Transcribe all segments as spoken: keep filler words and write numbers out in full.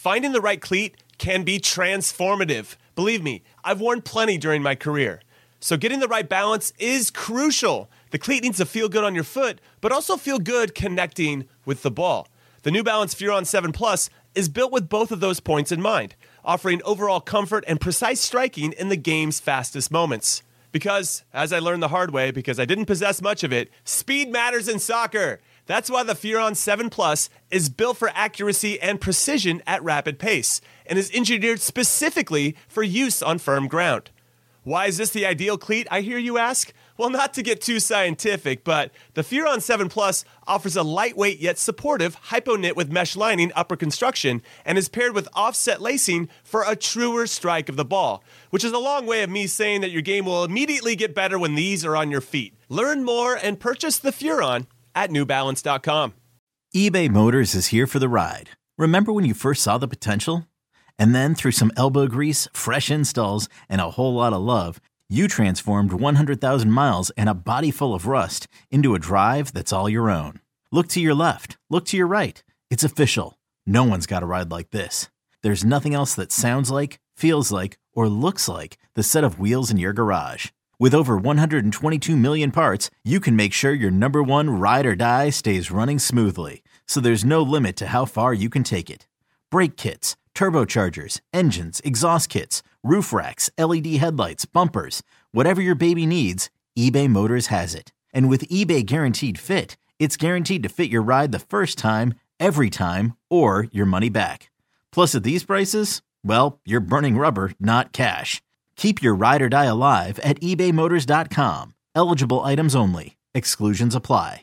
Finding the right cleat can be transformative. Believe me, I've worn plenty during my career. So getting the right balance is crucial. The cleat needs to feel good on your foot, but also feel good connecting with the ball. The New Balance Furon seven Plus is built with both of those points in mind, offering overall comfort and precise striking in the game's fastest moments. Because, as I learned the hard way, because I didn't possess much of it, speed matters in soccer. That's why the Furon seven Plus is built for accuracy and precision at rapid pace, and is engineered specifically for use on firm ground. Why is this the ideal cleat, I hear you ask? Well, not to get too scientific, but the Furon seven Plus offers a lightweight yet supportive hypo-knit with mesh lining upper construction and is paired with offset lacing for a truer strike of the ball, which is a long way of me saying that your game will immediately get better when these are on your feet. Learn more and purchase the Furon at new balance dot com. eBay Motors is here for the ride. Remember when you first saw the potential? And then through some elbow grease, fresh installs, and a whole lot of love, you transformed one hundred thousand miles and a body full of rust into a drive that's all your own. Look to your left. Look to your right. It's official. No one's got a ride like this. There's nothing else that sounds like, feels like, or looks like the set of wheels in your garage. With over one hundred twenty-two million parts, you can make sure your number one ride or die stays running smoothly. So there's no limit to how far you can take it. Brake kits, turbochargers, engines, exhaust kits, roof racks, L E D headlights, bumpers, whatever your baby needs, eBay Motors has it. And with eBay Guaranteed Fit, it's guaranteed to fit your ride the first time, every time, or your money back. Plus at these prices, well, you're burning rubber, not cash. Keep your ride or die alive at ebay motors dot com. Eligible items only. Exclusions apply.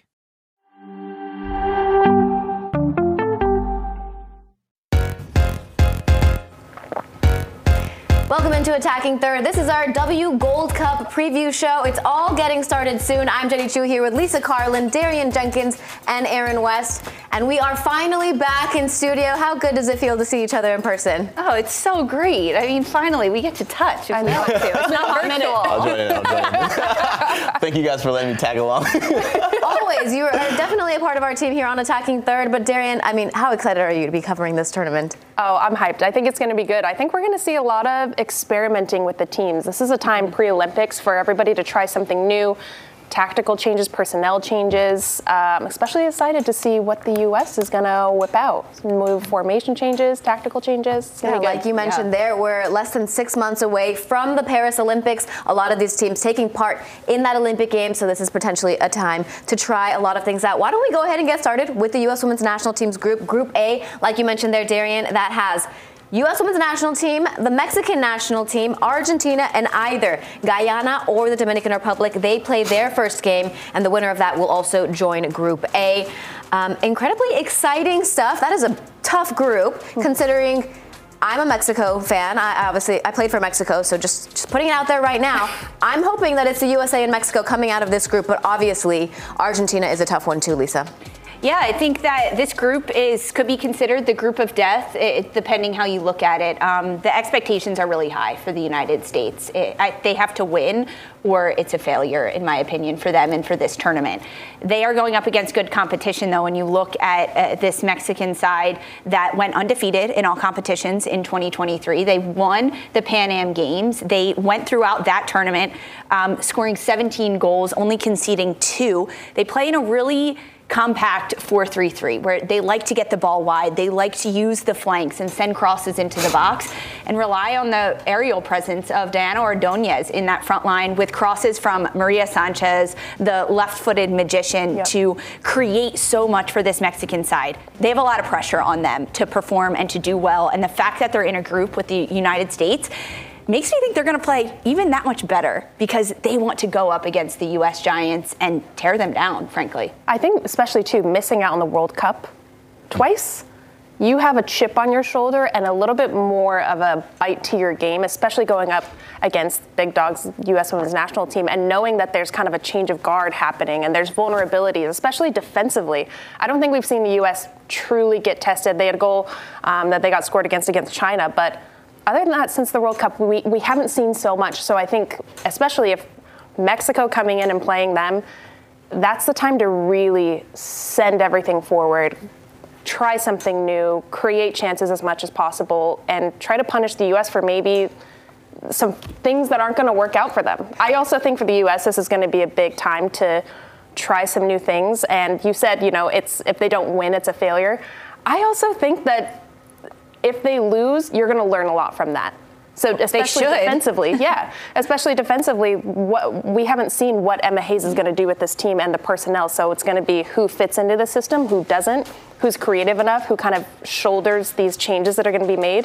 Welcome into Attacking Third. This is our W Gold Cup preview show. It's all getting started soon. I'm Jenny Chu here with Lisa Carlin, Darian Jenkins, and Aaron West. And we are finally back in studio. How good does it feel to see each other in person? Oh, it's so great. I mean, finally, we get to touch. If I know. We want to. It's not virtual. I'll join in. I'll join in. Thank you guys for letting me tag along. Always. You are definitely a part of our team here on Attacking Third. But Darian, I mean, how excited are you to be covering this tournament? Oh, I'm hyped. I think it's going to be good. I think we're going to see a lot of experimenting with the teams. This is a time pre-Olympics for everybody to try something new. Tactical changes, personnel changes. Um, especially excited to see what the U S is going to whip out. Move formation changes, tactical changes. It's yeah, like you mentioned yeah. there, we're less than six months away from the Paris Olympics. A lot of these teams taking part in that Olympic game, so this is potentially a time to try a lot of things out. Why don't we go ahead and get started with the U S Women's National Team's group, Group A, like you mentioned there, Darian, that has U S Women's National Team, the Mexican National Team, Argentina, and either Guyana or the Dominican Republic. They play their first game, and the winner of that will also join Group A. Um, incredibly exciting stuff. That is a tough group, considering I'm a Mexico fan. I obviously I played for Mexico, so just, just putting it out there right now. I'm hoping that it's the U S A and Mexico coming out of this group, but obviously Argentina is a tough one too, Lisa. Yeah, I think that this group is could be considered the group of death, it, depending how you look at it. Um, the expectations are really high for the United States. It, I, they have to win, or it's a failure, in my opinion, for them and for this tournament. They are going up against good competition, though, when you look at uh, this Mexican side that went undefeated in all competitions in twenty twenty-three. They won the Pan Am Games. They went throughout that tournament, um, scoring seventeen goals, only conceding two. They play in a really compact four three three, where they like to get the ball wide. They like to use the flanks and send crosses into the box and rely on the aerial presence of Diana Ordonez in that front line with crosses from Maria Sanchez, the left-footed magician, yep. to create so much for this Mexican side. They have a lot of pressure on them to perform and to do well. And the fact that they're in a group with the United States makes me think they're going to play even that much better, because they want to go up against the U S Giants and tear them down, frankly. I think especially, too, missing out on the World Cup twice, you have a chip on your shoulder and a little bit more of a bite to your game, especially going up against big dogs, U S Women's National Team, and knowing that there's kind of a change of guard happening and there's vulnerabilities, especially defensively. I don't think we've seen the U S truly get tested. They had a goal um, that they got scored against against China, but other than that, since the World Cup, we, we haven't seen so much. So I think, especially if Mexico coming in and playing them, that's the time to really send everything forward, try something new, create chances as much as possible, and try to punish the U S for maybe some things that aren't going to work out for them. I also think for the U S, this is going to be a big time to try some new things. And you said, you know, it's if they don't win, it's a failure. I also think that if they lose, you're going to learn a lot from that. So especially defensively, yeah, especially defensively, what, we haven't seen what Emma Hayes is going to do with this team and the personnel. So it's going to be who fits into the system, who doesn't, who's creative enough, who kind of shoulders these changes that are going to be made.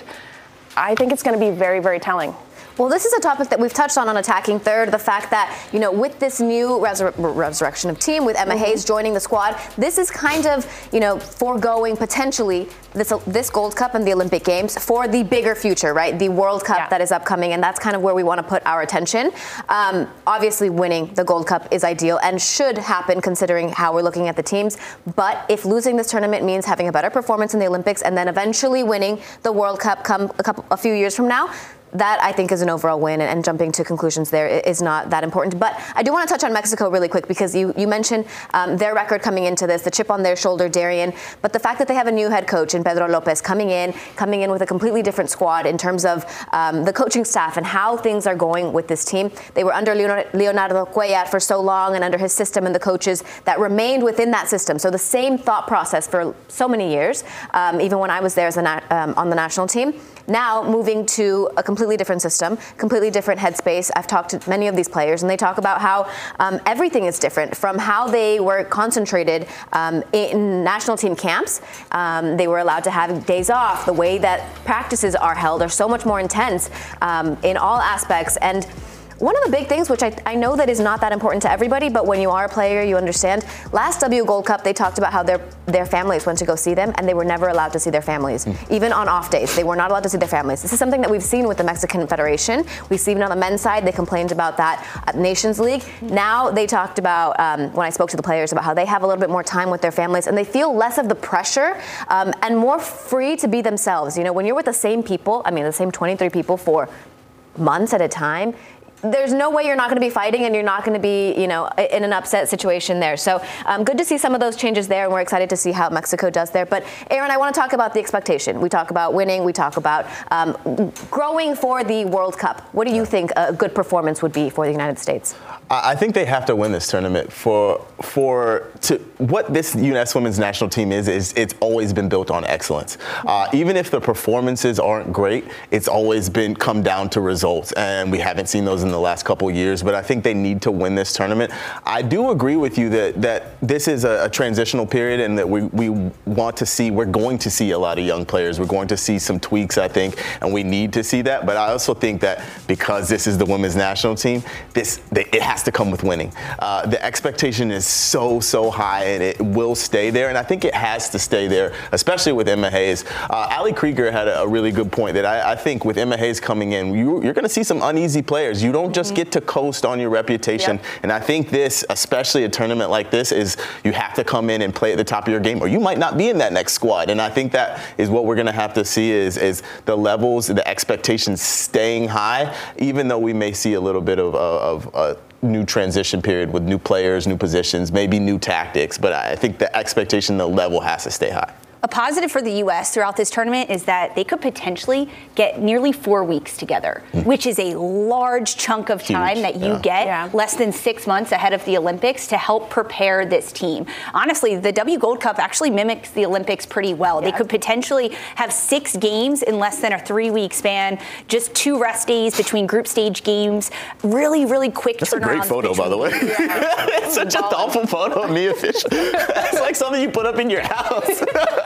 I think it's going to be very, very telling. Well, this is a topic that we've touched on on Attacking Third, the fact that, you know, with this new resur- resurrection of team, with Emma mm-hmm. Hayes joining the squad, this is kind of, you know, foregoing potentially this this Gold Cup and the Olympic Games for the bigger future, right? The World Cup yeah. that is upcoming, and that's kind of where we want to put our attention. Um, obviously, winning the Gold Cup is ideal and should happen considering how we're looking at the teams. But if losing this tournament means having a better performance in the Olympics and then eventually winning the World Cup come a couple a few years from now, that I think is an overall win, and jumping to conclusions there is not that important. But I do want to touch on Mexico really quick because you, you mentioned um, their record coming into this, the chip on their shoulder, Darian, but the fact that they have a new head coach in Pedro Lopez coming in, coming in with a completely different squad in terms of um, the coaching staff and how things are going with this team. They were under Leonardo Cuellar for so long and under his system and the coaches that remained within that system. So the same thought process for so many years, um, even when I was there as a na- um, on the national team. Now moving to a completely different system, completely different headspace. I've talked to many of these players, and they talk about how um, everything is different from how they were concentrated um, in national team camps. Um, they were allowed to have days off. The way that practices are held are so much more intense um, in all aspects. And one of the big things, which I, I know that is not that important to everybody, but when you are a player, you understand. Last W Gold Cup, they talked about how their their families went to go see them, and they were never allowed to see their families. Mm. Even on off days, they were not allowed to see their families. This is something that we've seen with the Mexican Federation. We've seen it on the men's side. They complained about that at Nations League. Now they talked about, um, when I spoke to the players, about how they have a little bit more time with their families, and they feel less of the pressure um, and more free to be themselves. You know, when you're with the same people, I mean, the same twenty-three people for months at a time, there's no way you're not going to be fighting and you're not going to be, you know, in an upset situation there. So um, good to see some of those changes there, and we're excited to see how Mexico does there. But Aaron, I want to talk about the expectation. We talk about winning. We talk about um, growing for the World Cup. What do you think a good performance would be for the United States? I think they have to win this tournament for for to what this U S women's national team is is it's always been built on excellence. Uh, even if the performances aren't great, it's always been come down to results, and we haven't seen those in the last couple of years. But I think they need to win this tournament. I do agree with you that that this is a, a transitional period, and that we we want to see we're going to see a lot of young players. We're going to see some tweaks, I think, and we need to see that. But I also think that because this is the women's national team, this they, it has to come with winning. Uh, the expectation is so, so high, and it will stay there, and I think it has to stay there, especially with Emma Hayes. Uh, Ali Krieger had a, a really good point that I, I think with Emma Hayes coming in, you, you're going to see some uneasy players. You don't just mm-hmm. get to coast on your reputation, yep. and I think this, especially a tournament like this, is you have to come in and play at the top of your game, or you might not be in that next squad, and I think that is what we're going to have to see is, is the levels, the expectations staying high, even though we may see a little bit of, of, of uh, new transition period with new players, new positions, maybe new tactics, but I think the expectation, the level has to stay high. A positive for the U S throughout this tournament is that they could potentially get nearly four weeks together, mm. which is a large chunk of time Huge. that you yeah. get yeah. less than six months ahead of the Olympics to help prepare this team. Honestly, the W Gold Cup actually mimics the Olympics pretty well. Yeah. They could potentially have six games in less than a three-week span, just two rest days between group stage games, really, really quick That's turnaround. That's a great photo, by the way. Yeah. It's such a thoughtful photo of Mia Fisher. It's like something you put up in your house.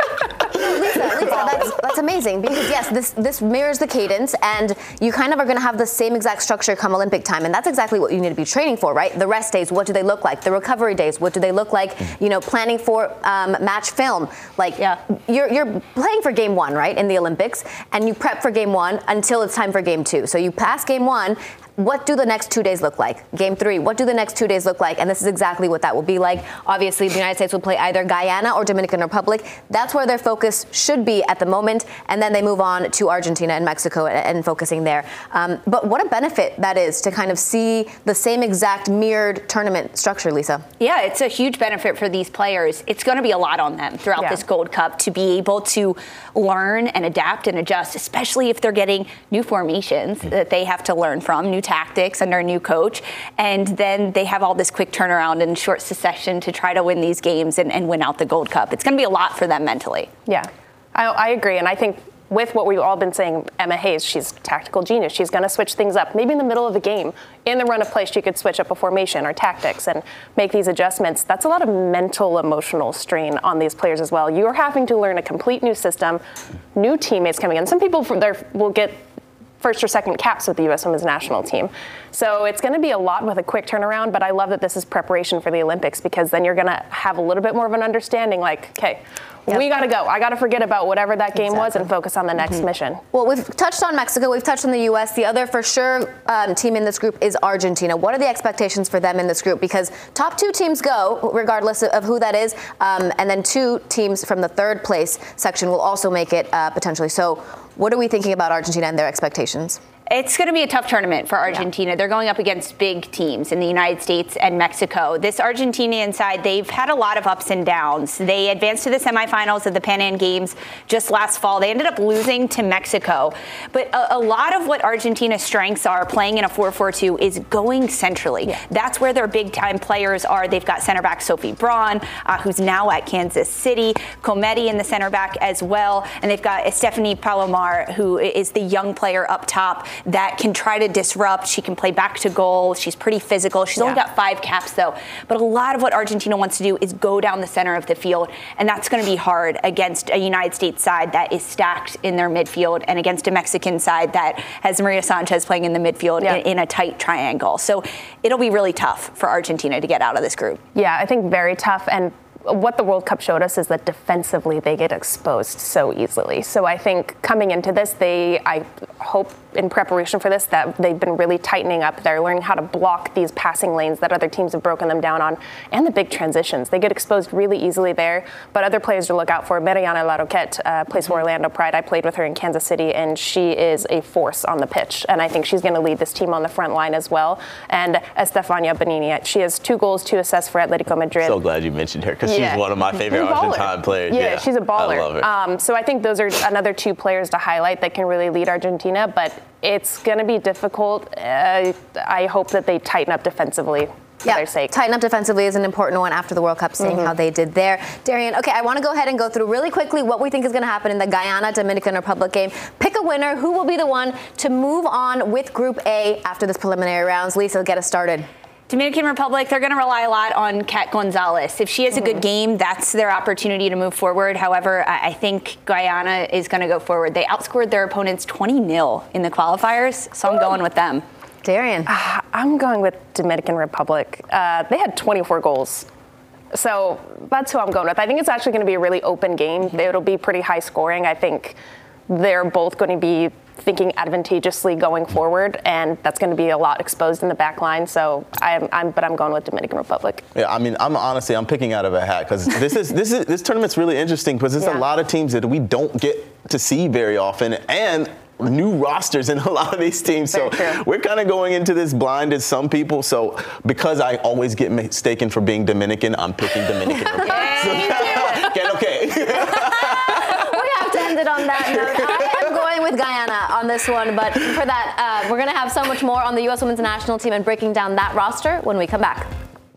Lisa, Lisa, that's, that's amazing because yes, this this mirrors the cadence, and you kind of are going to have the same exact structure come Olympic time, and that's exactly what you need to be training for, right? The rest days, what do they look like? The recovery days, what do they look like? You know, planning for um, match film, like yeah. you're you're playing for game one, right, in the Olympics, and you prep for game one until it's time for game two. So you pass game one, what do the next two days look like? Game three, what do the next two days look like? And this is exactly what that will be like. Obviously, the United States will play either Guyana or Dominican Republic. That's where their focus should be at the moment. And then they move on to Argentina and Mexico and, and focusing there. Um, but what a benefit that is to kind of see the same exact mirrored tournament structure, Lisa. Yeah, it's a huge benefit for these players. It's going to be a lot on them throughout yeah. this Gold Cup to be able to learn and adapt and adjust, especially if they're getting new formations mm-hmm. that they have to learn from, new tactics under a new coach. And then they have all this quick turnaround and short succession to try to win these games and, and win out the Gold Cup. It's going to be a lot for them mentally. Yeah, I, I agree. And I think with what we've all been saying, Emma Hayes, she's a tactical genius. She's going to switch things up. Maybe in the middle of the game, in the run of play, she could switch up a formation or tactics and make these adjustments. That's a lot of mental, emotional strain on these players as well. You're having to learn a complete new system, new teammates coming in. Some people there will get first or second caps with the U S Women's National Team. So it's going to be a lot with a quick turnaround, but I love that this is preparation for the Olympics because then you're going to have a little bit more of an understanding like, okay, yep. we got to go. I got to forget about whatever that game exactly. was and focus on the next mm-hmm. mission. Well, we've touched on Mexico. We've touched on the U S. The other for sure um, team in this group is Argentina. What are the expectations for them in this group? Because top two teams go, regardless of who that is, um, and then two teams from the third place section will also make it uh, potentially. So what are we thinking about Argentina and their expectations? It's going to be a tough tournament for Argentina. Yeah. They're going up against big teams in the United States and Mexico. This Argentinian side, they've had a lot of ups and downs. They advanced to the semifinals of the Pan Am Games just last fall. They ended up losing to Mexico. But a, a lot of what Argentina's strengths are playing in a four four two is going centrally. Yeah. That's where their big-time players are. They've got center back Sophie Braun, uh, who's now at Kansas City, Comedy in the center back as well. And they've got Stephanie Palomar, who is the young player up top that can try to disrupt. She can play back to goal. She's pretty physical. She's yeah. only got five caps, though. But a lot of what Argentina wants to do is go down the center of the field, and that's going to be hard against a United States side that is stacked in their midfield and against a Mexican side that has Maria Sanchez playing in the midfield yeah. in, in a tight triangle. So it'll be really tough for Argentina to get out of this group. Yeah, I think very tough. And what the World Cup showed us is that defensively they get exposed so easily. So I think coming into this, they, I hope in preparation for this that they've been really tightening up. They're learning how to block these passing lanes that other teams have broken them down on, and the big transitions. They get exposed really easily there, but other players to look out for. Mariana Larroquette uh, plays for Orlando Pride. I played with her in Kansas City, and she is a force on the pitch, and I think she's going to lead this team on the front line as well. And Estefania Bonini, she has two goals, two assists for Atletico Madrid. So glad you mentioned her, because yeah. she's one of my favorite Argentine players. Yeah, yeah, she's a baller. I love her. Um, so I think those are another two players to highlight that can really lead Argentina, but it's going to be difficult. Uh, I hope that they tighten up defensively for yeah, their sake. Tighten up defensively is an important one after the World Cup, seeing mm-hmm. how they did there. Darian, okay, I want to go ahead and go through really quickly what we think is going to happen in the Guyana-Dominican Republic game. Pick a winner. Who will be the one to move on with Group A after this preliminary rounds? Lisa, get us started. Dominican Republic, they're going to rely a lot on Kat Gonzalez. If she has a good game, that's their opportunity to move forward. However, I think Guyana is going to go forward. They outscored their opponents twenty nil in the qualifiers, so I'm going with them. Darian. Uh, I'm going with Dominican Republic. Uh, they had twenty-four goals. So that's who I'm going with. I think it's actually going to be a really open game. Mm-hmm. It'll be pretty high scoring. I think they're both going to be thinking advantageously going forward, and that's going to be a lot exposed in the back line. So I'm, I'm but I'm going with Dominican Republic. Yeah, I mean, I'm honestly, I'm picking out of a hat because this is this is this tournament's really interesting because there's yeah. a lot of teams that we don't get to see very often, and new rosters in a lot of these teams. Very so true. We're kind of going into this blind as some people. So because I always get mistaken for being Dominican, I'm picking Dominican Republic. Yeah, so, okay, okay. It on that note. I am going with Guyana on this one, but for that, uh, we're going to have so much more on the U S Women's National Team and breaking down that roster when we come back.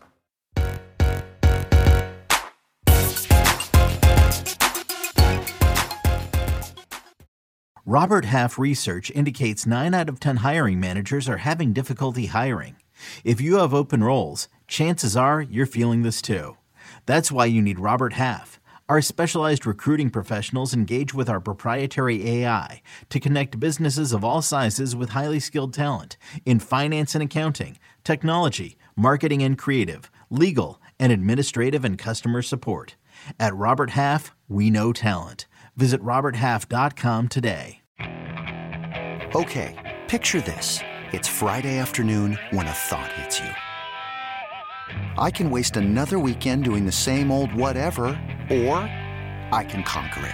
Robert Half research indicates nine out of ten hiring managers are having difficulty hiring. If you have open roles, chances are you're feeling this too. That's why you need Robert Half. Our specialized recruiting professionals engage with our proprietary A I to connect businesses of all sizes with highly skilled talent in finance and accounting, technology, marketing and creative, legal, and administrative and customer support. At Robert Half, we know talent. Visit robert half dot com today. Okay, picture this. It's Friday afternoon when a thought hits you. I can waste another weekend doing the same old whatever, or I can conquer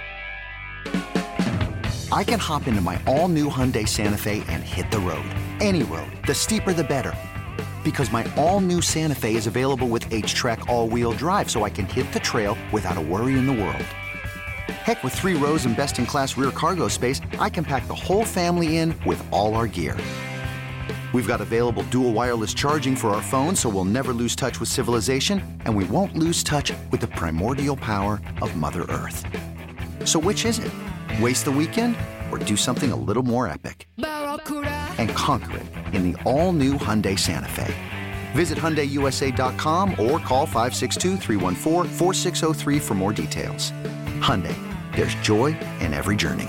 it. I can hop into my all-new Hyundai Santa Fe and hit the road. Any road. The steeper, the better. Because my all-new Santa Fe is available with H-Track all-wheel drive, so I can hit the trail without a worry in the world. Heck, with three rows and best-in-class rear cargo space, I can pack the whole family in with all our gear. We've got available dual wireless charging for our phones, so we'll never lose touch with civilization, and we won't lose touch with the primordial power of Mother Earth. So which is it? Waste the weekend or do something a little more epic? And conquer it in the all-new Hyundai Santa Fe. Visit Hyundai U S A dot com or call five six two, three one four, four six zero three for more details. Hyundai, there's joy in every journey.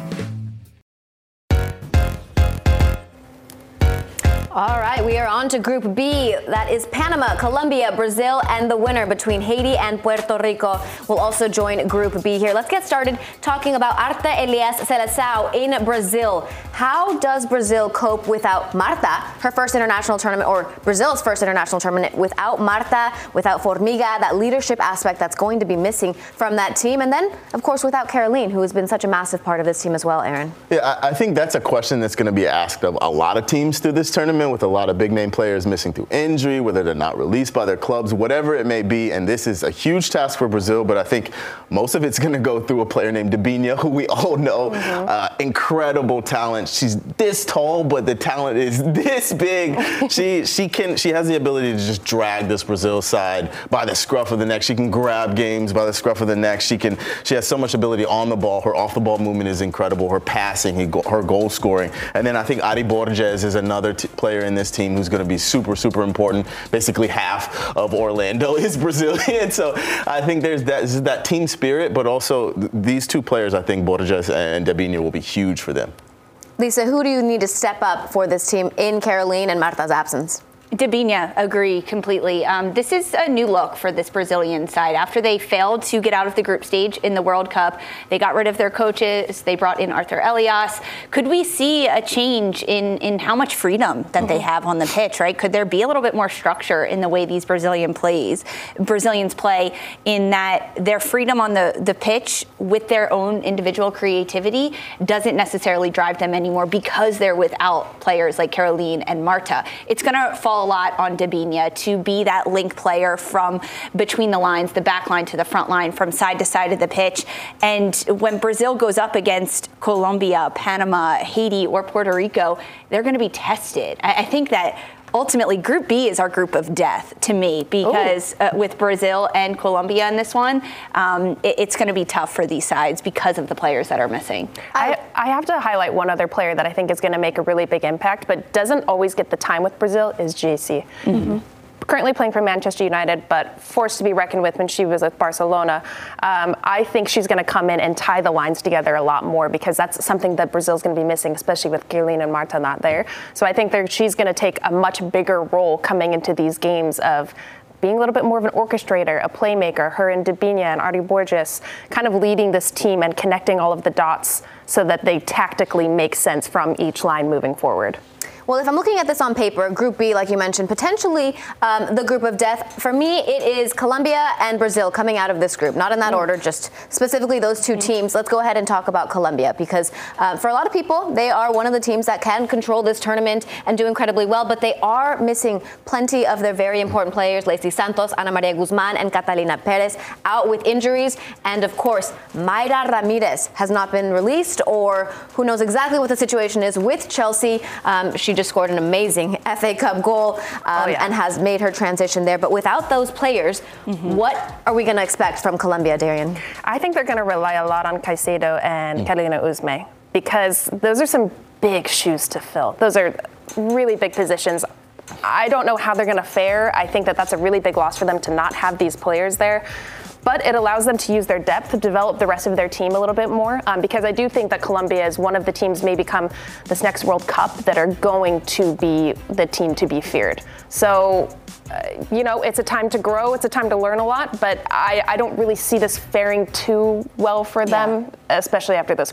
All right, we are on to Group B. That is Panama, Colombia, Brazil, and the winner between Haiti and Puerto Rico will also join Group B here. Let's get started talking about Arta Elias Seleção in Brazil. How does Brazil cope without Marta, her first international tournament, or Brazil's first international tournament, without Marta, without Formiga, that leadership aspect that's going to be missing from that team, and then, of course, without Caroline, who has been such a massive part of this team as well, Aaron? Yeah, I, I think that's a question that's going to be asked of a lot of teams through this tournament, with a lot of big name players missing through injury, whether they're not released by their clubs, whatever it may be. And this is a huge task for Brazil, but I think most of it's going to go through a player named Debinha, who we all know, mm-hmm. uh, incredible talent. She's this tall, but the talent is this big. she she can she has the ability to just drag this Brazil side by the scruff of the neck. She can grab games by the scruff of the neck. She can she has so much ability on the ball. Her off the ball movement is incredible. Her passing, her goal scoring, and then I think Ari Borges is another t- player in this team who's going to be super, super important. Basically half of Orlando is Brazilian. So I think there's that, this is that team spirit, but also th- these two players, I think Borges and Debinha will be huge for them. Lisa, who do you need to step up for this team in Caroline and Marta's absence? Debinha, agree completely. Um, this is a new look for this Brazilian side. After they failed to get out of the group stage in the World Cup, they got rid of their coaches. They brought in Arthur Elias. Could we see a change in, in how much freedom that mm-hmm. they have on the pitch, right? Could there be a little bit more structure in the way these Brazilian plays, Brazilians play, in that their freedom on the, the pitch with their own individual creativity doesn't necessarily drive them anymore because they're without players like Caroline and Marta? It's going to fall a lot on Debinha to be that link player from between the lines, the back line to the front line, from side to side of the pitch. And when Brazil goes up against Colombia, Panama, Haiti, or Puerto Rico, they're going to be tested. I, I think that ultimately, Group B is our group of death to me because uh, with Brazil and Colombia in this one, um, it, it's going to be tough for these sides because of the players that are missing. I, I have to highlight one other player that I think is going to make a really big impact, but doesn't always get the time with Brazil, is J C. Mm-hmm. Currently playing for Manchester United, but forced to be reckoned with when she was with Barcelona. Um, I think she's going to come in and tie the lines together a lot more because that's something that Brazil's going to be missing, especially with Caroline and Marta not there. So I think she's going to take a much bigger role coming into these games of being a little bit more of an orchestrator, a playmaker, her and Debinha and Ari Borges, kind of leading this team and connecting all of the dots so that they tactically make sense from each line moving forward. Well, if I'm looking at this on paper, Group B, like you mentioned, potentially um, the group of death, for me, it is Colombia and Brazil coming out of this group. Not in that mm. order, just specifically those two mm. teams. Let's go ahead and talk about Colombia because uh, for a lot of people, they are one of the teams that can control this tournament and do incredibly well, but they are missing plenty of their very important players, Lacey Santos, Ana Maria Guzman, and Catalina Perez, out with injuries. And of course, Mayra Ramirez has not been released, or who knows exactly what the situation is with Chelsea. Um, she just scored an amazing F A Cup goal um, oh, yeah. and has made her transition there. But without those players, mm-hmm. what are we going to expect from Colombia, Darian? I think they're going to rely a lot on Caicedo and mm. Carolina Uzme because those are some big shoes to fill. Those are really big positions. I don't know how they're going to fare. I think that that's a really big loss for them to not have these players there. But it allows them to use their depth to develop the rest of their team a little bit more um, because I do think that Colombia is one of the teams may become this next World Cup that are going to be the team to be feared. So, uh, you know, it's a time to grow. It's a time to learn a lot. But I, I don't really see this faring too well for them, yeah. especially after this group.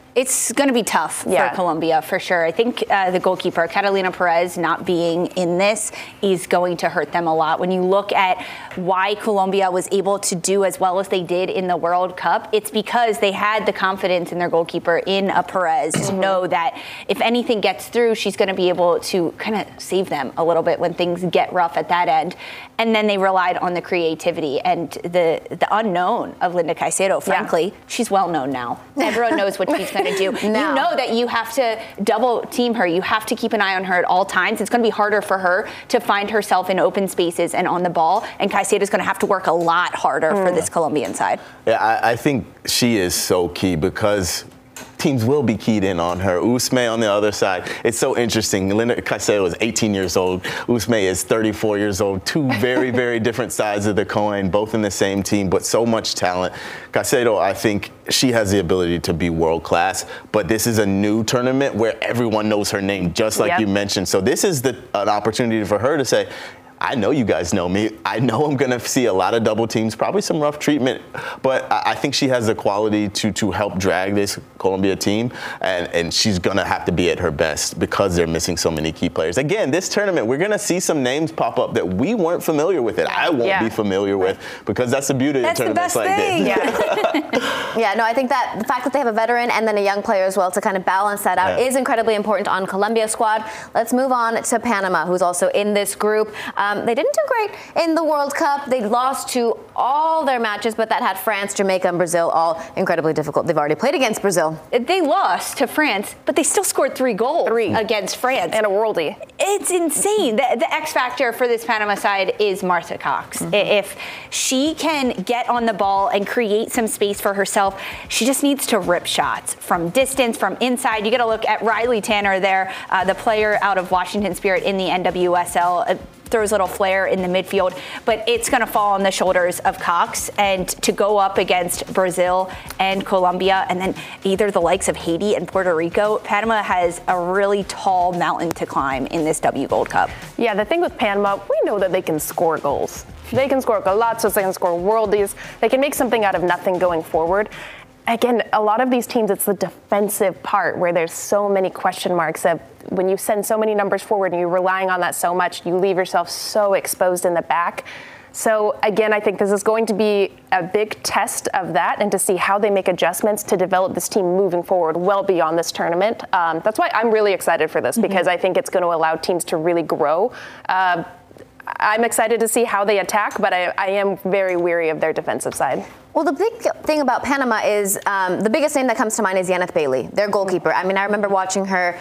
It's going to be tough Yeah. for Colombia, for sure. I think uh, the goalkeeper, Catalina Perez, not being in this is going to hurt them a lot. When you look at why Colombia was able to do as well as they did in the World Cup, it's because they had the confidence in their goalkeeper, in a Perez, to know that if anything gets through, she's going to be able to kind of save them a little bit when things get rough at that end. And then they relied on the creativity and the, the unknown of Linda Caicedo. Frankly, yeah. she's well known now. Everyone knows what she's going to do. No. You know that you have to double team her. You have to keep an eye on her at all times. It's going to be harder for her to find herself in open spaces and on the ball. And Caicedo is going to have to work a lot harder mm. for this Colombian side. Yeah, I, I think she is so key because teams will be keyed in on her. Usme on the other side. It's so interesting. Linda Caicedo is eighteen years old. Usme is thirty-four years old. Two very, very different sides of the coin, both in the same team, but so much talent. Caicedo, I think she has the ability to be world class, but this is a new tournament where everyone knows her name, just like yep. you mentioned. So this is the, an opportunity for her to say, I know you guys know me. I know I'm going to see a lot of double teams, probably some rough treatment, but I, I think she has the quality to to help drag this Colombia team, and, and she's going to have to be at her best because they're missing so many key players. Again, this tournament, we're going to see some names pop up that we weren't familiar with, it. I won't yeah. be familiar with, because that's the beauty that's of tournaments the best like thing. this. Yeah. yeah, no, I think that the fact that they have a veteran and then a young player as well to kind of balance that out yeah. is incredibly important on Colombia's squad. Let's move on to Panama, who's also in this group. Um, they didn't do great in the World Cup. They lost to all their matches, but that had France, Jamaica, and Brazil all incredibly difficult. They've already played against Brazil. They lost to France, but they still scored three goals three. against France. And a worldie. It's insane. The, the X factor for this Panama side is Martha Cox. Mm-hmm. If she can get on the ball and create some space for herself, she just needs to rip shots from distance, from inside. You got to look at Riley Tanner there, uh, the player out of Washington Spirit in the N W S L. Uh, throws a little flair in the midfield, but it's going to fall on the shoulders of Cox. And to go up against Brazil and Colombia, and then either the likes of Haiti and Puerto Rico, Panama has a really tall mountain to climb in this W Gold Cup. Yeah, the thing with Panama, we know that they can score goals. They can score golazos, they can score worldies, they can make something out of nothing going forward. Again, a lot of these teams, it's the defensive part where there's so many question marks of when you send so many numbers forward and you're relying on that so much, you leave yourself so exposed in the back. So again, I think this is going to be a big test of that and to see how they make adjustments to develop this team moving forward well beyond this tournament. Um, that's why I'm really excited for this mm-hmm. because I think it's going to allow teams to really grow. Uh, I'm excited to see how they attack, but I, I am very weary of their defensive side. Well, the big thing about Panama is um, the biggest name that comes to mind is Yaneth Bailey, their goalkeeper. I mean, I remember watching her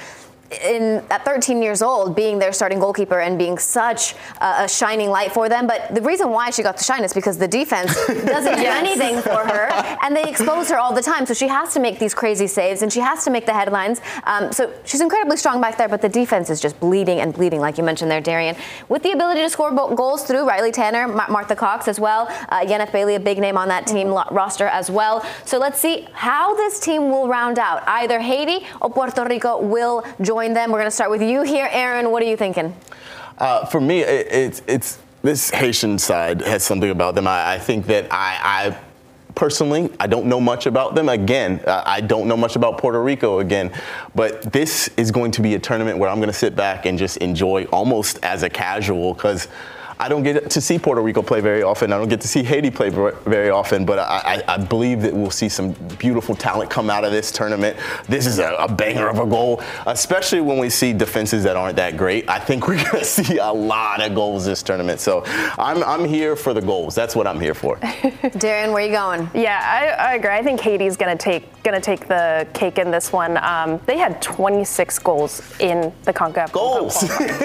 in at thirteen years old, being their starting goalkeeper and being such a, a shining light for them. But the reason why she got the shine is because the defense doesn't do anything for her, and they expose her all the time. So she has to make these crazy saves, and she has to make the headlines. Um, so she's incredibly strong back there, but the defense is just bleeding and bleeding, like you mentioned there, Darian. With the ability to score goals through Riley Tanner, Mar- Martha Cox as well, uh, Yaneth Bailey, a big name on that team lo- roster as well. So let's see how this team will round out. Either Haiti or Puerto Rico will join them. We're going to start with you here, Aaron. What are you thinking? Uh, for me, it, it's it's this Haitian side has something about them. I, I think that I, I personally, I don't know much about them. Again, uh, I don't know much about Puerto Rico again, but this is going to be a tournament where I'm going to sit back and just enjoy almost as a casual, because I don't get to see Puerto Rico play very often. I don't get to see Haiti play very often, but I, I, I believe that we'll see some beautiful talent come out of this tournament. This is a, a banger of a goal, especially when we see defenses that aren't that great. I think we're going to see a lot of goals this tournament. So I'm, I'm here for the goals. That's what I'm here for. Darren, where are you going? Yeah, I, I agree. I think Haiti's going to take going to take the cake in this one. Um, they had twenty-six goals in the CONCACAF. Goals.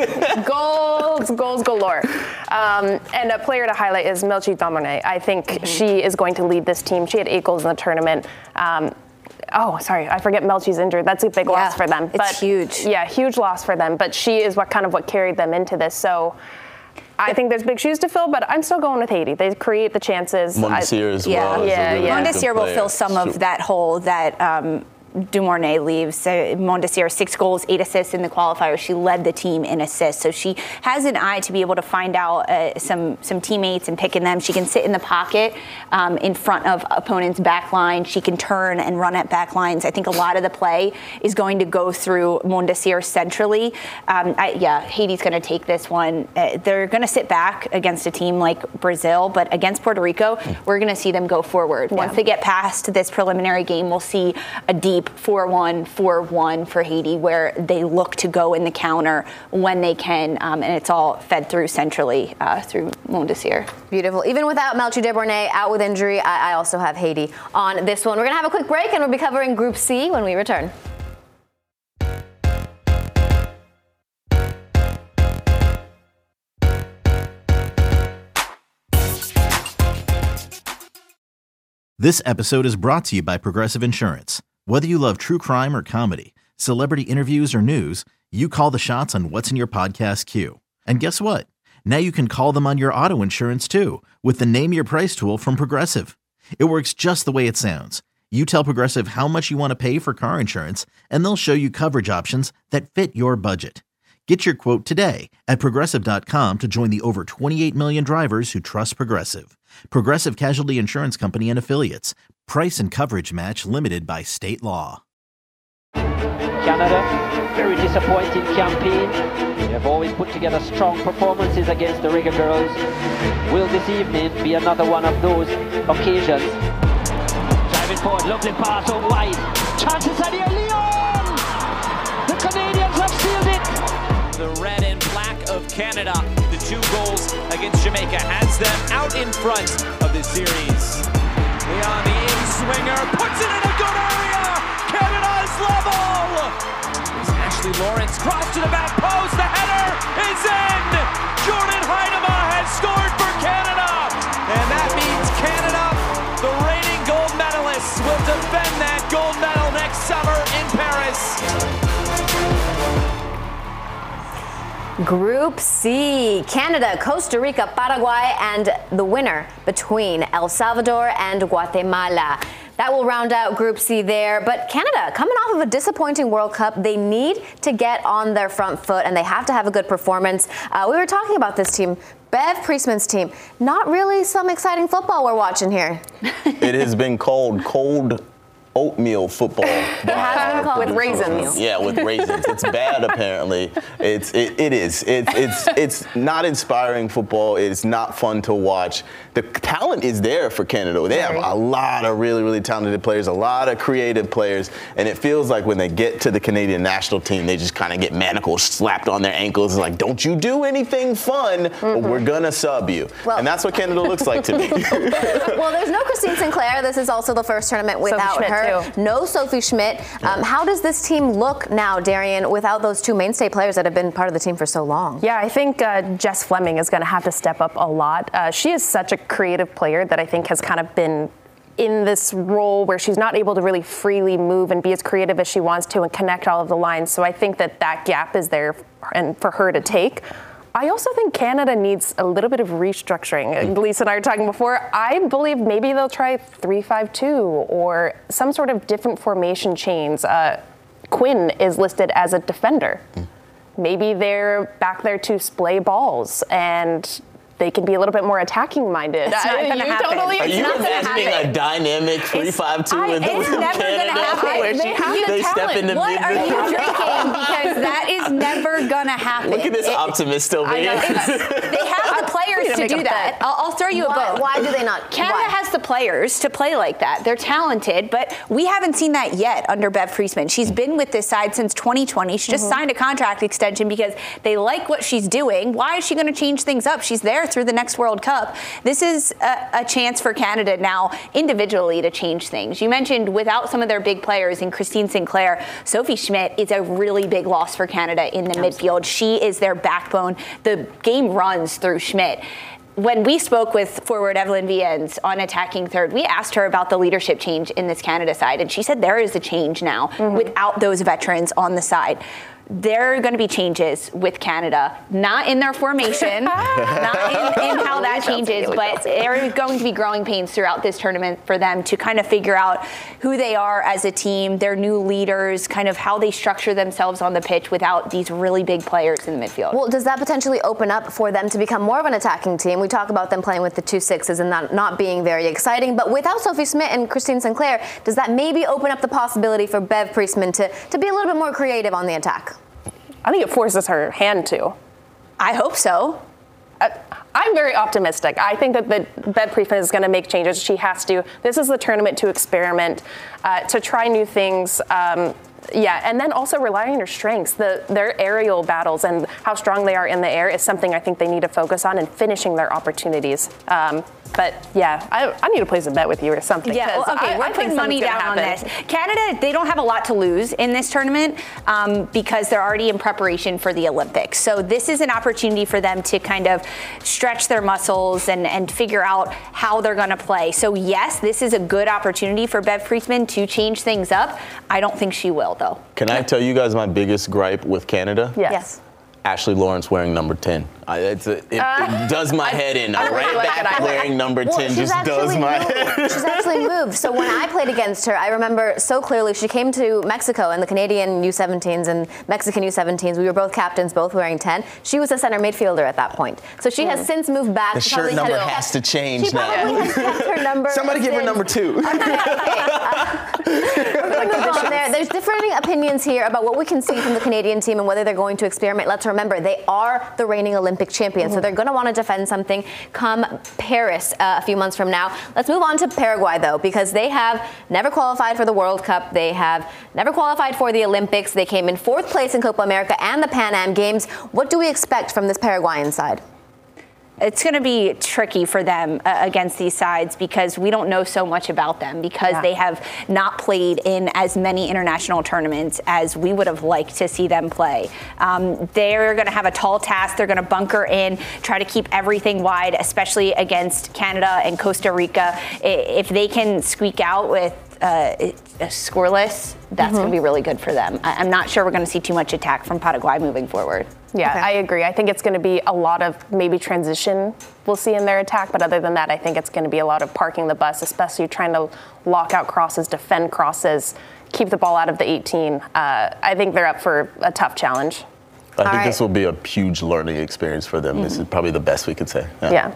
goals, goals galore. Um, and a player to highlight is Melchi Domone. I think mm-hmm. she is going to lead this team. She had eight goals in the tournament. Um, oh, sorry, I forget Melchi's injured. That's a big yeah, loss for them. It's but, huge. Yeah, huge loss for them. But she is what kind of what carried them into this. So I think there's big shoes to fill, but I'm still going with Haiti. They create the chances. Mondesir as yeah, well. Yeah, really yeah. Mondesir will fill some of that hole that um, Dumournet leaves. Uh, Mondesir, six goals, eight assists in the qualifier. She led the team in assists. So she has an eye to be able to find out uh, some, some teammates and picking them. She can sit in the pocket um, in front of opponents' back line. She can turn and run at back lines. I think a lot of the play is going to go through Mondesir centrally. Um, I, yeah, Haiti's going to take this one. Uh, they're going to sit back against a team like Brazil, but against Puerto Rico, we're going to see them go forward. Yeah. Once they get past this preliminary game, we'll see a deep four one, four one for Haiti, where they look to go in the counter when they can, um, and it's all fed through centrally uh, through Mondesir. Beautiful. Even without Melchi Debornay out with injury, I, I also have Haiti on this one. We're going to have a quick break, and we'll be covering Group C when we return. This episode is brought to you by Progressive Insurance. Whether you love true crime or comedy, celebrity interviews or news, you call the shots on what's in your podcast queue. And guess what? Now you can call them on your auto insurance too with the Name Your Price tool from Progressive. It works just the way it sounds. You tell Progressive how much you want to pay for car insurance, and they'll show you coverage options that fit your budget. Get your quote today at Progressive dot com to join the over twenty-eight million drivers who trust Progressive. Progressive Casualty Insurance Company and Affiliates. Price and coverage match limited by state law. Canada, very disappointing campaign. They have always put together strong performances against the Riga girls. Will this evening be another one of those occasions? Driving forward, lovely pass out wide. Chances at Leon! The Canadians have sealed it! The red and black of Canada, the two goals against Jamaica, has them out in front of the series. Leon, the in-swinger, puts it in a good area! Canada's level! It's Ashley Lawrence, cross to the back post, the header is in! Jordan Huitema has scored for Canada! And that means Canada, the reigning gold medalists, will defend that gold medal next summer in Paris. Group C, Canada, Costa Rica, Paraguay, and the winner between El Salvador and Guatemala. That will round out Group C there. But Canada, coming off of a disappointing World Cup, they need to get on their front foot, and they have to have a good performance. Uh, we were talking about this team. Bev Priestman's team. Not really some exciting football we're watching here. It has been called cold oatmeal football. It has been called with raisins. Yeah, with raisins. It's bad, apparently. It's it, it is. It, it's it's not inspiring football. It's not fun to watch. The talent is there for Canada. They have a lot of really, really talented players, a lot of creative players, and it feels like when they get to the Canadian national team, they just kind of get manacles slapped on their ankles. It's like, don't you do anything fun, mm-hmm. or we're gonna sub you. Well, and that's what Canada looks like to me. Well, there's no Christine Sinclair. This is also the first tournament without her. Too. No Sophie Schmidt. Um, how does this team look now, Darian, without those two mainstay players that have been part of the team for so long? Yeah, I think uh, Jess Fleming is going to have to step up a lot. Uh, she is such a creative player that I think has kind of been in this role where she's not able to really freely move and be as creative as she wants to and connect all of the lines. So I think that that gap is there and for her to take. I also think Canada needs a little bit of restructuring. Lisa and I were talking before. I believe maybe they'll try three five two or some sort of different formation chains. Uh, Quinn is listed as a defender. Maybe they're back there to splay balls and they can be a little bit more attacking minded. It's not going to happen. Totally, Are it's you not imagining a dynamic three five two in the It's never going to happen. where They, she, they step talent. into What mid- are you drinking? Because that is never going to happen. Look at this It- optimist over I know. here. They have the players to make do a that. bet. I'll, I'll throw you Why, a bone. why do they not? Canada why? has the players to play like that. They're talented, but we haven't seen that yet under Bev Priestman. She's been with this side since twenty twenty. She just mm-hmm. signed a contract extension because they like what she's doing. Why is she going to change things up? She's there through the next World Cup. This is a, a chance for Canada now individually to change things. You mentioned without some of their big players in Christine Sinclair, Sophie Schmidt is a really big loss for Canada in the Absolutely. midfield. She is their backbone. The game runs through Schmidt. When we spoke with forward Evelyn Viens on attacking third, we asked her about the leadership change in this Canada side, and she said there is a change now mm-hmm. without those veterans on the side. there are going to be changes with Canada, not in their formation, not in, in how that changes, but there are going to be growing pains throughout this tournament for them to kind of figure out who they are as a team, their new leaders, kind of how they structure themselves on the pitch without these really big players in the midfield. Well, does that potentially open up for them to become more of an attacking team? We talk about them playing with the two sixes and not, not being very exciting, but without Sophie Schmidt and Christine Sinclair, does that maybe open up the possibility for Bev Priestman to, to be a little bit more creative on the attack? I think it forces her hand to. I hope so. Uh, I'm very optimistic. I think that the Bev Priestman is going to make changes. She has to. This is the tournament to experiment, uh, to try new things. Um, yeah, and then also rely on your strengths. The, their aerial battles and how strong they are in the air is something I think they need to focus on and finishing their opportunities. Um, But yeah, I, I need to place a bet with you or something. Yeah, well, okay, I, we're I putting money down on this. Canada, they don't have a lot to lose in this tournament um, because they're already in preparation for the Olympics. So this is an opportunity for them to kind of stretch their muscles and, and figure out how they're going to play. So yes, this is a good opportunity for Bev Priestman to change things up. I don't think she will, though. Can I tell you guys my biggest gripe with Canada? Yes. Yes. Ashley Lawrence wearing number ten. I, it's a, it, Uh, it does my I- head in. I A don't really right like back it either. wearing number Well, ten she's just does actually my moved. head. She's actually moved. So when I played against her, I remember so clearly she came to Mexico in the Canadian U seventeens and Mexican U seventeens. We were both captains, both wearing ten. She was a center midfielder at that point. So she has since moved back. The She shirt probably number had- has to change She now. probably has kept her number. Somebody give her since- number two. Okay, okay. Uh, we're going to move on there. There's differing opinions here about what we can see from the Canadian team and whether they're going to experiment. Let's remember, they are the reigning Olympic champions, so they're going to want to defend something come Paris uh, a few months from now. Let's move on to Paraguay, though, because they have never qualified for the World Cup. They have never qualified for the Olympics. They came in fourth place in Copa America and the Pan Am Games. What do we expect from this Paraguayan side? It's going to be tricky for them uh, against these sides because we don't know so much about them because Yeah. they have not played in as many international tournaments as we would have liked to see them play. Um, they're going to have a tall task. They're going to bunker in, try to keep everything wide, especially against Canada and Costa Rica. I- If they can squeak out with uh, a scoreless, that's Mm-hmm. going to be really good for them. I- I'm not sure we're going to see too much attack from Paraguay moving forward. Yeah, Okay. I agree. I think it's going to be a lot of maybe transition we'll see in their attack, but other than that, I think it's going to be a lot of parking the bus, especially trying to lock out crosses, defend crosses, keep the ball out of the eighteen. Uh, I think they're up for a tough challenge. I think right. this will be a huge learning experience for them. This is probably the best we could say. Yeah.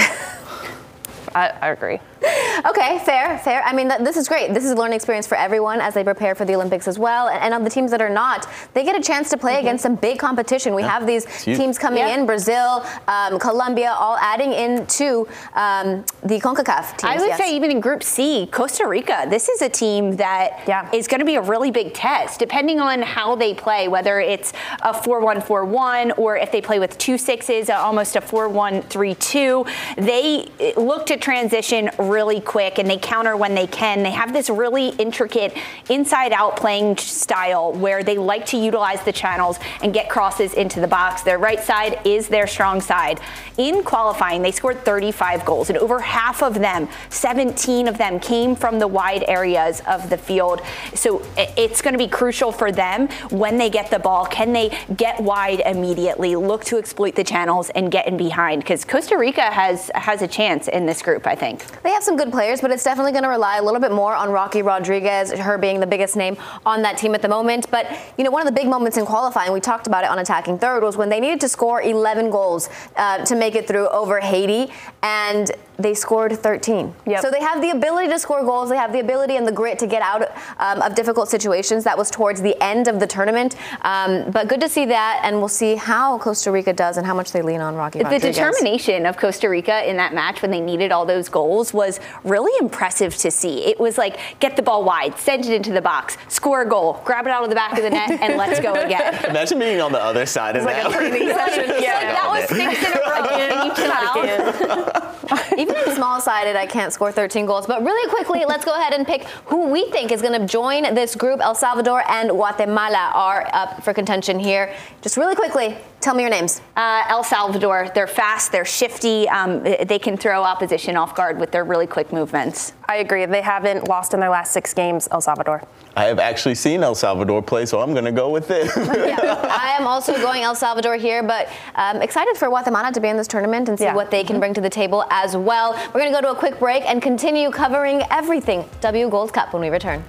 I, I agree. Okay, fair, fair. I mean, th- this is great. This is a learning experience for everyone as they prepare for the Olympics as well. And, and on the teams that are not, they get a chance to play against some big competition. We have these huge. teams coming Yeah. in, Brazil, um, Colombia, all adding into um, the CONCACAF teams. I would yes. say even in Group C, Costa Rica, this is a team that Yeah. is going to be a really big test, depending on how they play, whether it's a four one four one or if they play with two sixes, uh, almost a four one three two. They uh, look to transition really quick and they counter when they can. They have this really intricate inside-out playing style where they like to utilize the channels and get crosses into the box. Their right side is their strong side. In qualifying, they scored thirty-five goals, and over half of them, seventeen of them, came from the wide areas of the field. So i- it's going to be crucial for them when they get the ball. Can they get wide immediately, look to exploit the channels, and get in behind? Because Costa Rica has has a chance in this group, I think. They have some good players, but it's definitely going to rely a little bit more on Rocky Rodriguez, her being the biggest name on that team at the moment. But, you know, one of the big moments in qualifying, we talked about it on Attacking Third, was when they needed to score eleven goals uh, to make it through over Haiti, and they scored thirteen. Yep. So they have the ability to score goals. They have the ability and the grit to get out um, of difficult situations. That was towards the end of the tournament. Um, but good to see that, and we'll see how Costa Rica does and how much they lean on Rocky The Rodriguez. determination of Costa Rica in that match when they needed all those goals was really impressive to see. It was like, get the ball wide, send it into the box, score a goal, grab it out of the back of the net, and let's go again. Imagine being on the other side of that. Yeah, that was six in a row. You chill out. Even in small-sided, I can't score thirteen goals. But really quickly, let's go ahead and pick who we think is going to join this group. El Salvador and Guatemala are up for contention here. Just really quickly, tell me your names. Uh, El Salvador, they're fast, they're shifty, um, they can throw opposition off guard with their really quick movements. I agree. They haven't lost in their last six games, El Salvador. I have actually seen El Salvador play, so I'm going to go with it. Yeah, I am also going El Salvador here, but um, excited for Guatemala to be in this tournament and see yeah. what they can bring to the table as well. We're going to go to a quick break and continue covering everything W Gold Cup when we return.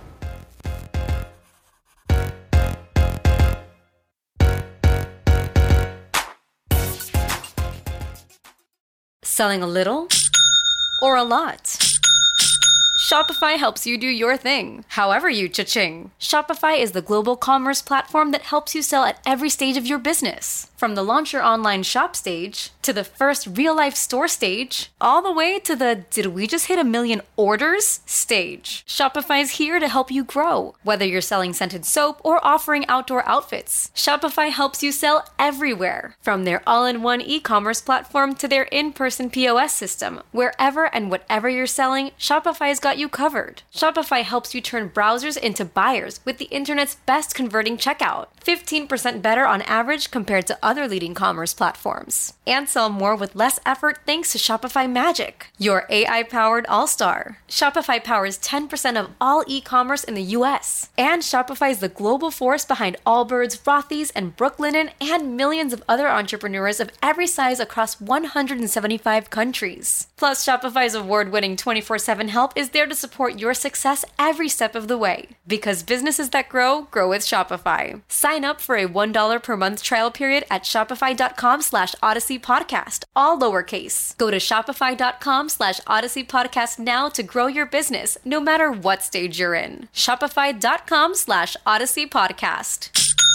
Selling a little or a lot? Shopify helps you do your thing, however you cha-ching. Shopify is the global commerce platform that helps you sell at every stage of your business. From the launch your online shop stage, to the first real-life store stage, all the way to the did we just hit a million orders stage. Shopify's here to help you grow. Whether you're selling scented soap or offering outdoor outfits, Shopify helps you sell everywhere. From their all-in-one e-commerce platform to their in-person P O S system, wherever and whatever you're selling, Shopify's got you covered. Shopify helps you turn browsers into buyers with the internet's best converting checkout. fifteen percent better on average compared to other leading commerce platforms. And sell more with less effort thanks to Shopify Magic, your A I-powered all-star. Shopify powers ten percent of all e-commerce in the U S. And Shopify is the global force behind Allbirds, Rothy's, and Brooklinen, and millions of other entrepreneurs of every size across one hundred seventy-five countries. Plus, Shopify's award-winning twenty-four seven help is there to support your success every step of the way. Because businesses that grow, grow with Shopify. Sign up for a one dollar per month trial period at shopify.com slash Odyssey Podcast, all lowercase. Go to shopify.com slash Odyssey Podcast now to grow your business, no matter what stage you're in. Shopify.com slash Odyssey Podcast.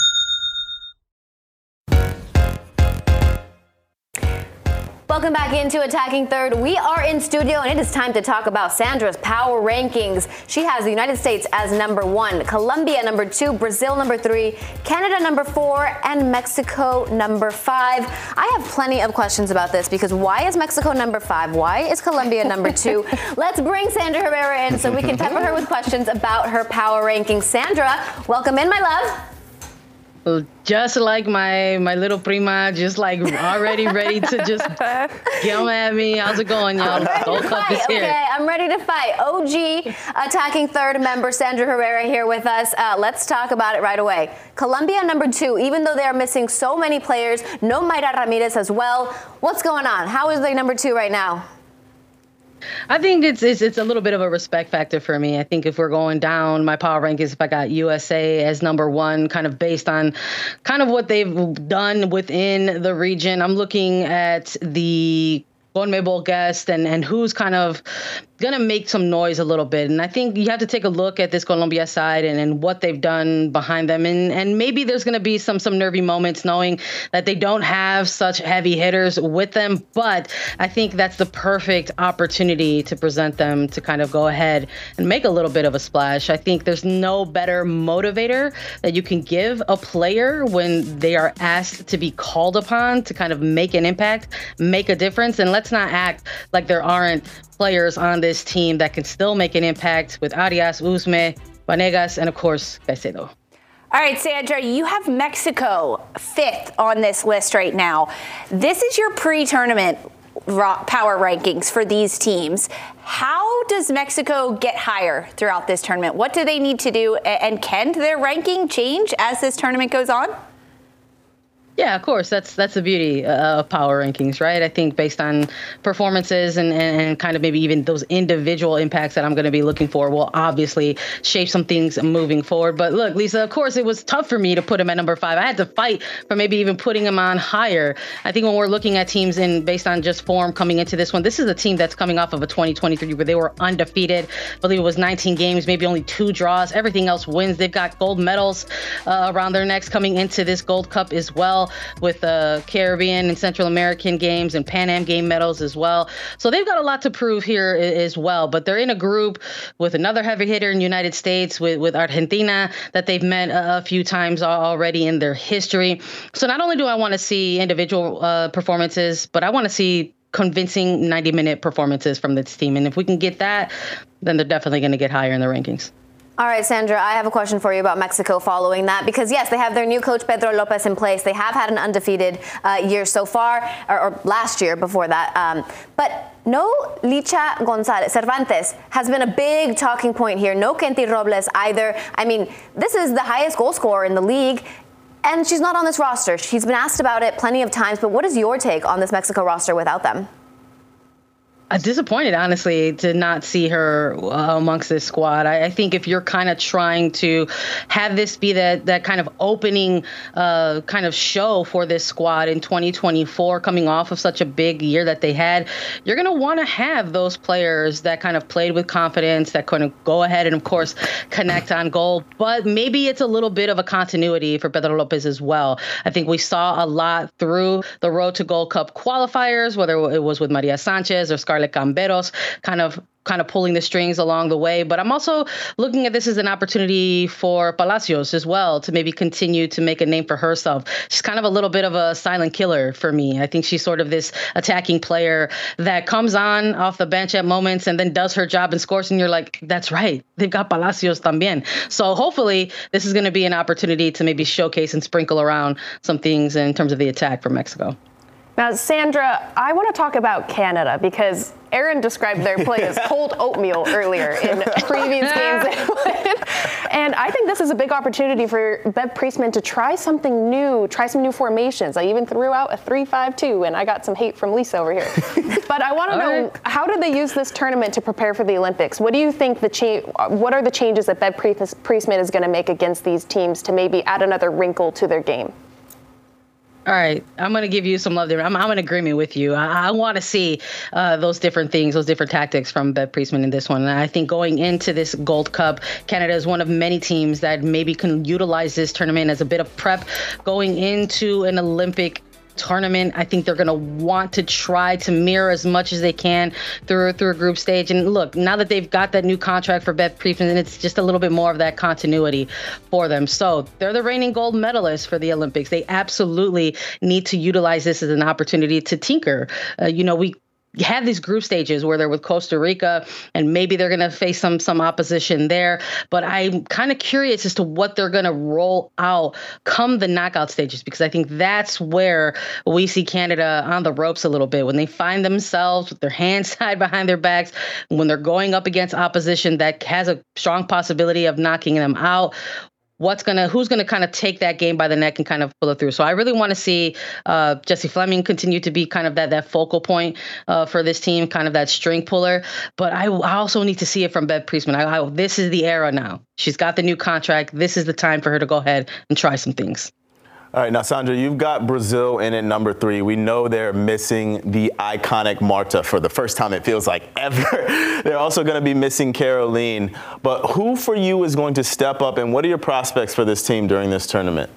Welcome back into Attacking Third. We are in studio, and it is time to talk about Sandra's power rankings. She has the United States as number one, Colombia number two, Brazil number three, Canada number four, and Mexico number five. I have plenty of questions about this because why is Mexico number five? Why is Colombia number two? Let's bring Sandra Herrera in so we can pepper her with questions about her power rankings. Sandra, welcome in, my love. Just like my my little prima, just like already ready to just come at me. How's it going, y'all? Gold Cup is here. Okay, I'm ready to fight. O G Attacking Third member Sandra Herrera here with us. Uh, let's talk about it right away. Colombia number two, even though they are missing so many players, no Mayra Ramirez as well. What's going on? How is they number two right now? I think it's, it's it's a little bit of a respect factor for me. I think if we're going down my power rankings, if I got U S A as number one, kind of based on kind of what they've done within the region, I'm looking at the CONMEBOL guest and, and who's kind of going to make some noise a little bit. And I think you have to take a look at this Colombia side and, and what they've done behind them. And, and maybe there's going to be some some nervy moments knowing that they don't have such heavy hitters with them. But I think that's the perfect opportunity to present them to kind of go ahead and make a little bit of a splash. I think there's no better motivator that you can give a player when they are asked to be called upon to kind of make an impact, make a difference. And let's not act like there aren't players on this team that can still make an impact with Arias, Usme, Vanegas, and of course, Caicedo. All right, Sandra, you have Mexico fifth on this list right now. This is your pre-tournament power rankings for these teams. How does Mexico get higher throughout this tournament? What do they need to do? And can their ranking change as this tournament goes on? Yeah, of course. That's that's the beauty of power rankings, right? I think based on performances and, and, and kind of maybe even those individual impacts that I'm going to be looking for will obviously shape some things moving forward. But look, Lisa, of course, it was tough for me to put him at number five. I had to fight for maybe even putting him on higher. I think when we're looking at teams in based on just form coming into this one, this is a team that's coming off of a twenty twenty-three where they were undefeated. I believe it was nineteen games, maybe only two draws. Everything else wins. They've got gold medals uh, around their necks coming into this Gold Cup as well, with uh, Caribbean and Central American games and Pan Am game medals as well. So they've got a lot to prove here as well. But they're in a group with another heavy hitter in the United States, with, with Argentina, that they've met a, a few times already in their history. So not only do I want to see individual uh, performances, but I want to see convincing ninety-minute performances from this team. And if we can get that, then they're definitely going to get higher in the rankings. All right, Sandra, I have a question for you about Mexico following that, because yes, they have their new coach Pedro Lopez in place. They have had an undefeated uh, year so far, or, or last year before that. Um, but no Licha Gonzalez, Cervantes has been a big talking point here. No Kenty Robles either. I mean, this is the highest goal scorer in the league, and she's not on this roster. She's been asked about it plenty of times, but what is your take on this Mexico roster without them? I'm disappointed, honestly, to not see her uh, amongst this squad. I, I think if you're kind of trying to have this be that that kind of opening uh, kind of show for this squad in twenty twenty-four, coming off of such a big year that they had, you're going to want to have those players that kind of played with confidence, that kind of go ahead and, of course, connect on goal. But maybe it's a little bit of a continuity for Pedro Lopez as well. I think we saw a lot through the Road to Gold Cup qualifiers, whether it was with Maria Sanchez or Scarlett Camberos, kind of kind of pulling the strings along the way. But I'm also looking at this as an opportunity for Palacios as well to maybe continue to make a name for herself. She's kind of a little bit of a silent killer for me. I think she's sort of this attacking player that comes on off the bench at moments and then does her job and scores. And you're like, that's right. They've got Palacios también. So hopefully this is going to be an opportunity to maybe showcase and sprinkle around some things in terms of the attack for Mexico. Now, Sandra, I want to talk about Canada because Aaron described their play as cold oatmeal earlier in previous games. And I think this is a big opportunity for Bev Priestman to try something new, try some new formations. I even threw out a three five two, and I got some hate from Lisa over here. But I want to know, right, how did they use this tournament to prepare for the Olympics? What do you think the cha- what are the changes that Bev Priestman is going to make against these teams to maybe add another wrinkle to their game? All right, I'm going to give you some love there. I'm, I'm in agreement with you. I, I want to see uh, those different things, those different tactics from Bev Priestman in this one. And I think going into this Gold Cup, Canada is one of many teams that maybe can utilize this tournament as a bit of prep going into an Olympic tournament. I think they're going to want to try to mirror as much as they can through through a group stage. And look, now that they've got that new contract for Bev Priestman, it's just a little bit more of that continuity for them. So they're the reigning gold medalists for the Olympics. They absolutely need to utilize this as an opportunity to tinker. Uh, you know, we have these group stages where they're with Costa Rica and maybe they're going to face some some opposition there. But I'm kind of curious as to what they're going to roll out come the knockout stages, because I think that's where we see Canada on the ropes a little bit, when they find themselves with their hands tied behind their backs, when they're going up against opposition that has a strong possibility of knocking them out. What's gonna, who's gonna kind of take that game by the neck and kind of pull it through? So I really want to see uh, Jessie Fleming continue to be kind of that that focal point uh, for this team, kind of that string puller. But I, I also need to see it from Bev Priestman. I, I, this is the era now. She's got the new contract. This is the time for her to go ahead and try some things. All right, now, Sandra, you've got Brazil in at number three. We know they're missing the iconic Marta for the first time, it feels like, ever. They're also going to be missing Caroline. But who for you is going to step up, and what are your prospects for this team during this tournament?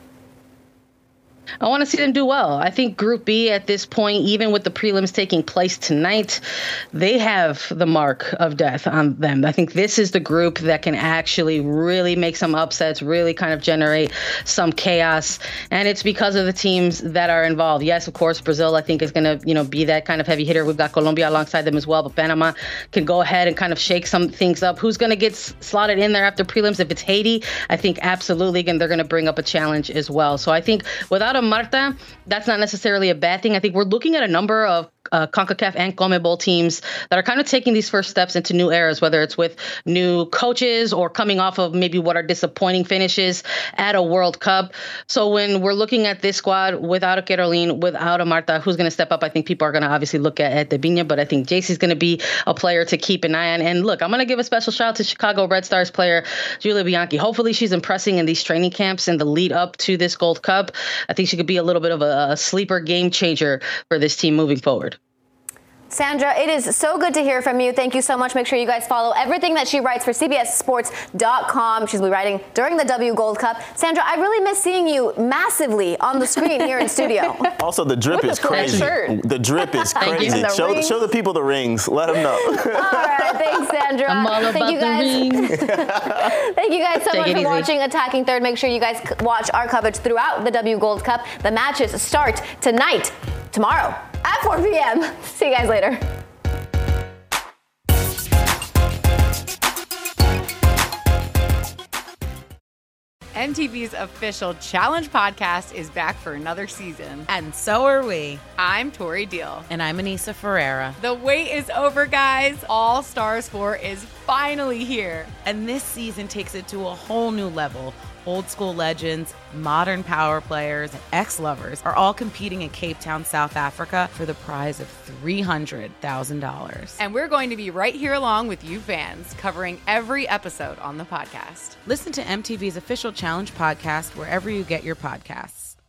I want to see them do well. I think Group B at this point, even with the prelims taking place tonight, they have the mark of death on them. I think this is the group that can actually really make some upsets, really kind of generate some chaos. And it's because of the teams that are involved. Yes, of course, Brazil, I think, is going to, you know, be that kind of heavy hitter. We've got Colombia alongside them as well, but Panama can go ahead and kind of shake some things up. Who's going to get slotted in there after prelims? If it's Haiti, I think absolutely, again, they're going to bring up a challenge as well. So I think without a Marta, that's not necessarily a bad thing. I think we're looking at a number of uh, CONCACAF and CONMEBOL teams that are kind of taking these first steps into new eras, whether it's with new coaches or coming off of maybe what are disappointing finishes at a World Cup. So when we're looking at this squad without a Caroline, without a Marta, who's going to step up? I think people are going to obviously look at, at Debinha, but I think J C's going to be a player to keep an eye on. And look, I'm going to give a special shout out to Chicago Red Stars player Julia Bianchi. Hopefully she's impressing in these training camps and the lead up to this Gold Cup. I think she could be a little bit of a, a sleeper game changer for this team moving forward. Sandra, it is so good to hear from you. Thank you so much. Make sure you guys follow everything that she writes for C B S Sports dot com. She's been writing during the W Gold Cup. Sandra, I really miss seeing you massively on the screen here in studio. Also, the drip is crazy. The drip is crazy. Show, show the people the rings. Let them know. All right. Thanks, Sandra. I'm all Thank about you guys. the rings. Thank you guys so Take much for easy. watching Attacking Third. Make sure you guys watch our coverage throughout the W Gold Cup. The matches start tonight, tomorrow at four p.m. See you guys later. M T V's official Challenge podcast is back for another season. And so are we. I'm Tori Deal. And I'm Anissa Ferreira. The wait is over, guys. All Stars four is finally here. And this season takes it to a whole new level. Old school legends, modern power players, and ex-lovers are all competing in Cape Town, South Africa for the prize of three hundred thousand dollars. And we're going to be right here along with you fans, covering every episode on the podcast. Listen to M T V's official Challenge podcast wherever you get your podcasts.